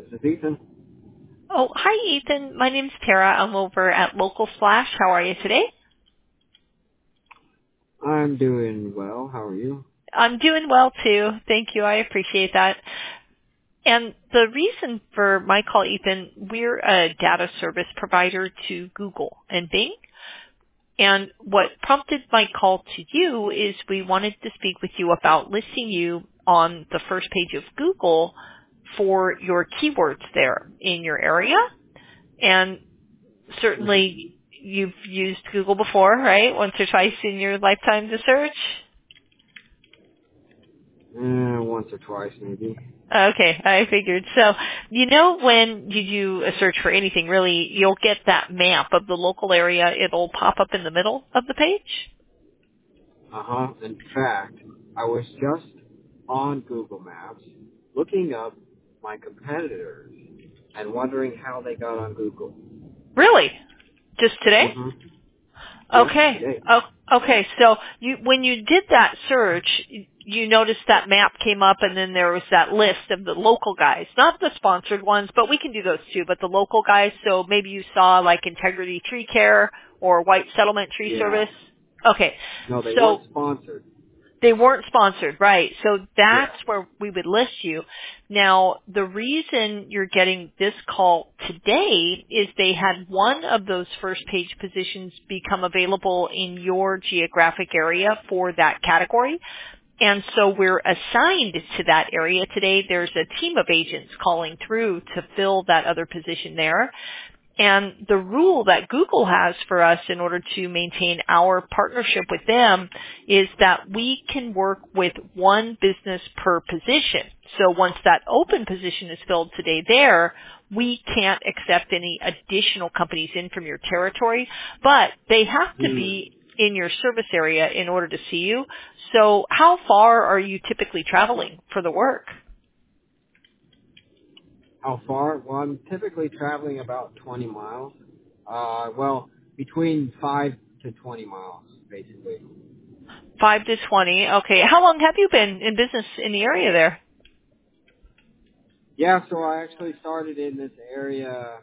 This is Ethan. Oh, hi, Ethan. My name's Tara. I'm over at Local Splash. How are you today? I'm doing well. How are you? I'm doing well, too. Thank you. I appreciate that. And the reason for my call, Ethan, we're a data service provider to Google and Bing. And what prompted my call to you is we wanted to speak with you about listing you on the first page of Google for your keywords there in your area. And certainly you've used Google before, right? Once or twice in your lifetime to search? Once or twice, maybe. Okay, I figured. So, when you do a search for anything, really, you'll get that map of the local area. It'll pop up in the middle of the page. Uh-huh. In fact, I was just on Google Maps looking up my competitors and wondering how they got on Google. Really? Just today? Mm-hmm. Yes, Okay. today. Oh, okay. So when you did that search, you noticed that map came up, and then there was that list of the local guys, not the sponsored ones, but we can do those too. But the local guys. So maybe you saw like Integrity Tree Care or White Settlement Tree Yeah. Service. Okay. No, they So weren't sponsored. they weren't sponsored, right? So that's Yeah. where we would list you. Now, the reason you're getting this call today is they had one of those first page positions become available in your geographic area for that category. And so we're assigned to that area today. There's a team of agents calling through to fill that other position there. And the rule that Google has for us in order to maintain our partnership with them is that we can work with one business per position. So once that open position is filled today there, we can't accept any additional companies in from your territory, but they have to be in your service area in order to see you. So how far are you typically traveling for the work? How far? Well, I'm typically traveling about 20 miles. Between 5 to 20 miles, basically. 5 to 20. Okay. How long have you been in business in the area there? Yeah, so I actually started in this area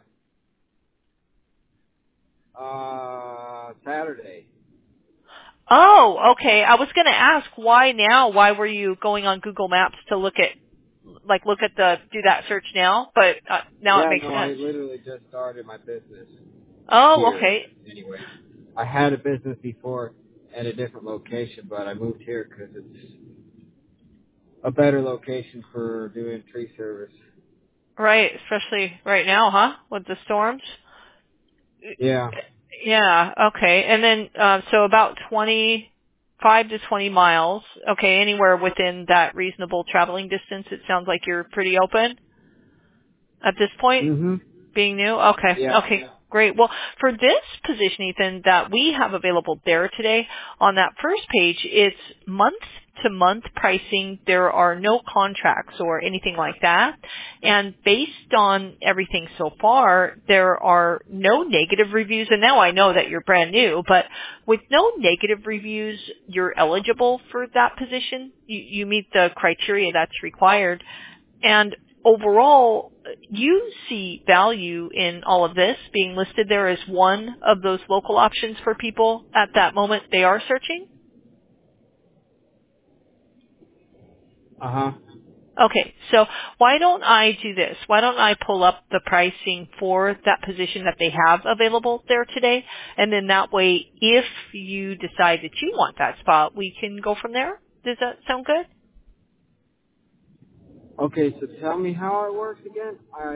Saturday. Oh, okay. I was going to ask why now? Why were you going on Google Maps to look at do that search now? But now it Yeah, makes no, I sense. literally just started my business Oh, here. okay. Anyway, I had a business before at a different location, but I moved here because it's a better location for doing tree service. Right, especially right now, huh? With the storms. Yeah. Yeah, okay. And then, so about 25 to 20 miles. Okay, anywhere within that reasonable traveling distance, it sounds like you're pretty open at this point. Mhm. Being new? Okay. Yeah. Okay. Great. Well, for this position, Ethan, that we have available there today, on that first page, it's month-to-month pricing. There are no contracts or anything like that. And based on everything so far, there are no negative reviews. And now I know that you're brand new, but with no negative reviews, you're eligible for that position. You meet the criteria that's required. And overall, you see value in all of this being listed there as one of those local options for people at that moment they are searching? Uh-huh. Okay, so why don't I do this? Why don't I pull up the pricing for that position that they have available there today? And then that way, if you decide that you want that spot, we can go from there. Does that sound good? Okay, so tell me how it works again.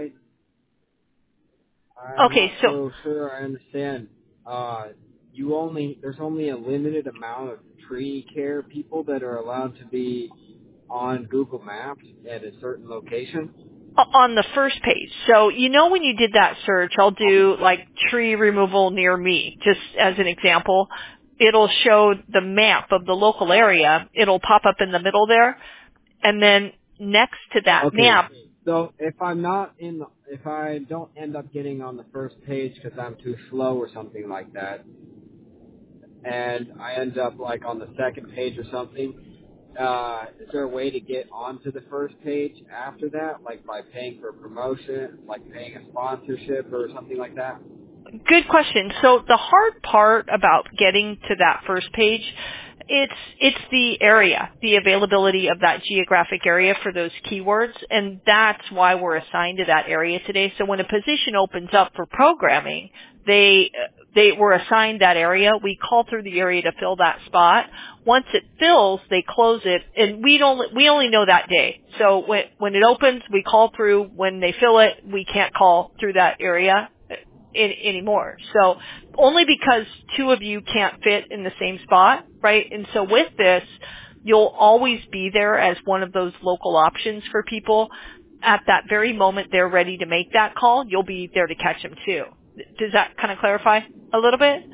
I'm Okay, not so so sure I understand. There's only a limited amount of tree care people that are allowed to be on Google Maps at a certain location. on the first page. So when you did that search, I'll do like tree removal near me, just as an example. It'll show the map of the local area. It'll pop up in the middle there. And then next to that Okay, map, so if I don't end up getting on the first page because I'm too slow or something like that, and I end up like on the second page or something, Is there a way to get onto the first page after that, like by paying for a promotion, like paying a sponsorship or something like that? Good question. So the hard part about getting to that first page, it's the area, the availability of that geographic area for those keywords, and that's why we're assigned to that area today. So when a position opens up for programming, they were assigned that area. We call through the area to fill that spot. Once it fills, they close it, and we only know that day. So when it opens, we call through. When they fill it, we can't call through that area anymore. So only because two of you can't fit in the same spot, right? And so with this, you'll always be there as one of those local options for people. At that very moment they're ready to make that call, you'll be there to catch them too. Does that kind of clarify a little bit?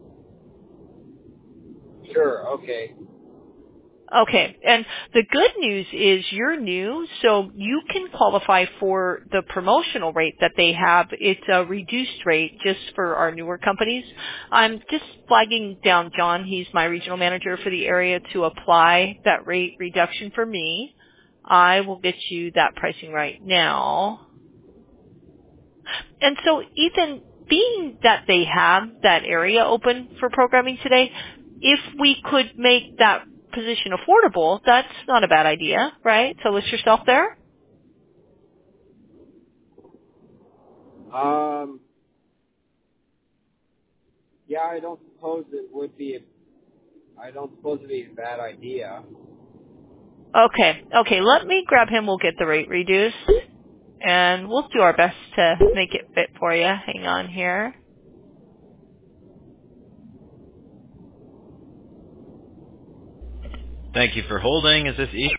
Sure. Okay. Okay, and the good news is you're new, so you can qualify for the promotional rate that they have. It's a reduced rate just for our newer companies. I'm just flagging down John, he's my regional manager for the area, to apply that rate reduction for me. I will get you that pricing right now. And so, Ethan, being that they have that area open for programming today, if we could make that position affordable, that's not a bad idea, right? So list yourself there. Yeah, I don't suppose it'd be a bad idea. Okay, let me grab him. We'll get the rate reduced, and we'll do our best to make it fit for you. Hang on here. Thank you for holding. Is this Ethan?